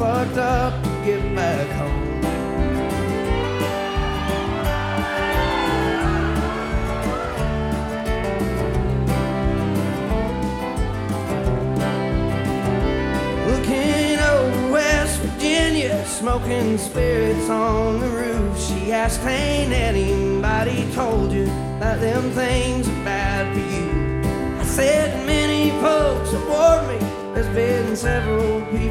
fucked up to get back home. Looking over West Virginia, smoking spirits on the roof, she asked, ain't anybody told you that them things are bad for you? I said, many folks have warned me, there's been several people